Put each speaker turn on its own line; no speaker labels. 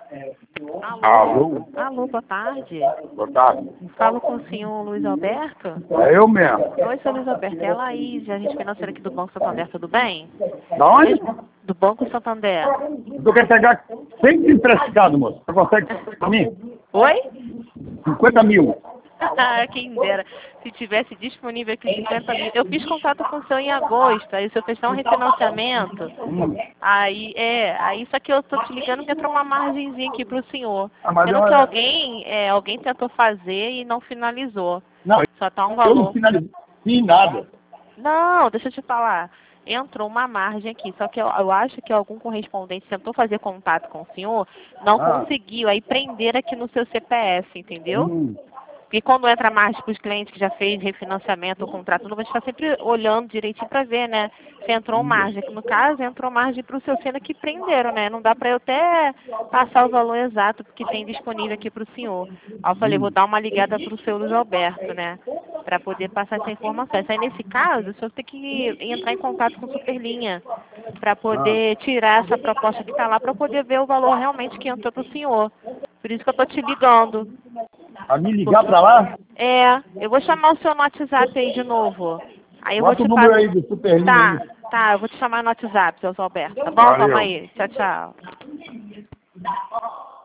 Alô?
Alô?
Alô, boa tarde.
Boa tarde.
Falo com o senhor Luiz Alberto?
É eu mesmo.
Oi, senhor Luiz Alberto. É a Laís, agente financeira aqui do Banco Santander, tudo bem?
Da onde?
Do Banco Santander.
Tu quer pegar 100 emprestado, moço. Você consegue pra mim?
Oi?
50 mil.
Quem dera. Se tivesse disponível aqui 50 mil. Eu fiz contato com o senhor em agosto, aí o senhor fez só um refinanciamento. Aí só que eu tô te ligando que entrou uma margenzinha aqui pro senhor.
Mas
Sendo que alguém tentou fazer e não finalizou.
não,
Só tá um
eu
valor.
não finalizei nada.
Não, deixa eu te falar. Entrou uma margem aqui, só que eu acho que algum correspondente tentou fazer contato com o senhor, não conseguiu, aí prender aqui no seu CPF, entendeu? Porque quando entra a margem para os clientes que já fez refinanciamento ou contrato, não vai estar sempre olhando direitinho para ver, né? Se entrou margem. No caso, entrou margem para o seu sendo que prenderam, né? Não dá para eu até passar o valor exato que tem disponível aqui para o senhor. Aí eu falei, vou dar uma ligada para o seu Luiz Alberto, né? Para poder passar essa informação. Aí nesse caso, o senhor tem que entrar em contato com o Superlinha para poder tirar essa proposta que está lá, para poder ver o valor realmente que entrou para o senhor. Por isso que eu estou te ligando.
A me ligar pra lá?
Eu vou chamar o seu no WhatsApp aí de novo. Aí eu vou
Bota o
te
número
passar.
aí do Superlinha aí.
Tá, eu vou te chamar no WhatsApp, seu Alberto. Tá bom?
Valeu.
Toma aí. Tchau, tchau.